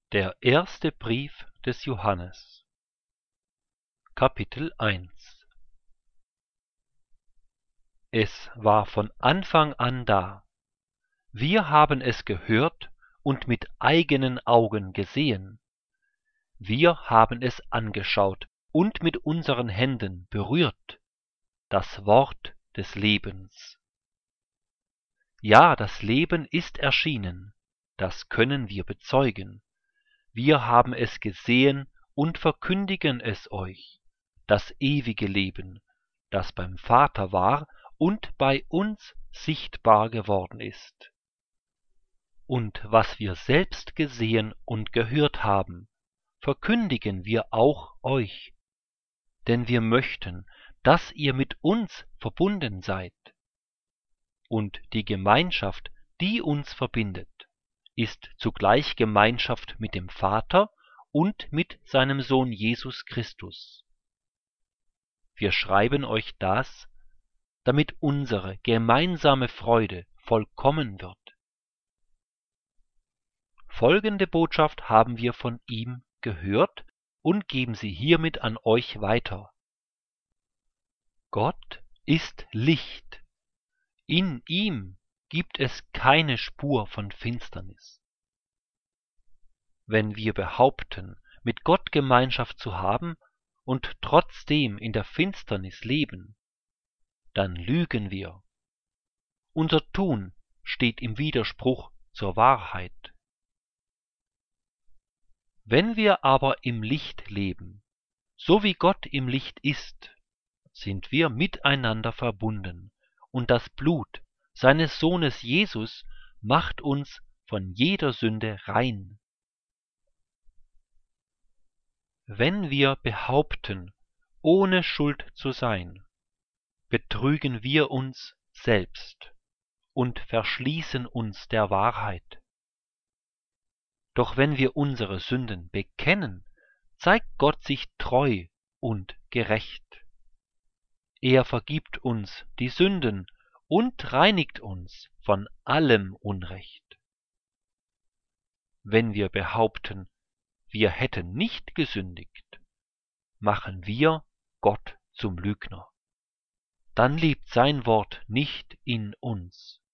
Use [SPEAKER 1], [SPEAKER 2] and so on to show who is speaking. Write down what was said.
[SPEAKER 1] Der erste Brief des Johannes, Kapitel 1. Es war von Anfang an da. Wir haben es gehört und mit eigenen Augen gesehen. Wir haben es angeschaut und mit unseren Händen berührt, das Wort des Lebens. Ja, das Leben ist erschienen, das können wir bezeugen. Wir haben es gesehen und verkündigen es euch, das ewige Leben, das beim Vater war und bei uns sichtbar geworden ist. Und was wir selbst gesehen und gehört haben, verkündigen wir auch euch, denn wir möchten, dass ihr mit uns verbunden seid. Und die Gemeinschaft, die uns verbindet, ist zugleich Gemeinschaft mit dem Vater und mit seinem Sohn Jesus Christus. Wir schreiben euch das, damit unsere gemeinsame Freude vollkommen wird. Folgende Botschaft haben wir von ihm gehört und geben sie hiermit an euch weiter. Gott ist Licht. In ihm gibt es keine Spur von Finsternis. Wenn wir behaupten, mit Gott Gemeinschaft zu haben und trotzdem in der Finsternis leben, dann lügen wir. Unser Tun steht im Widerspruch zur Wahrheit. Wenn wir aber im Licht leben, so wie Gott im Licht ist, sind wir miteinander verbunden, und das Blut seines Sohnes Jesus macht uns von jeder Sünde rein. Wenn wir behaupten, ohne Schuld zu sein, betrügen wir uns selbst und verschließen uns der Wahrheit. Doch wenn wir unsere Sünden bekennen, zeigt Gott sich treu und gerecht. Er vergibt uns die Sünden und reinigt uns von allem Unrecht. Wenn wir behaupten, wir hätten nicht gesündigt, machen wir Gott zum Lügner. Dann lebt sein Wort nicht in uns.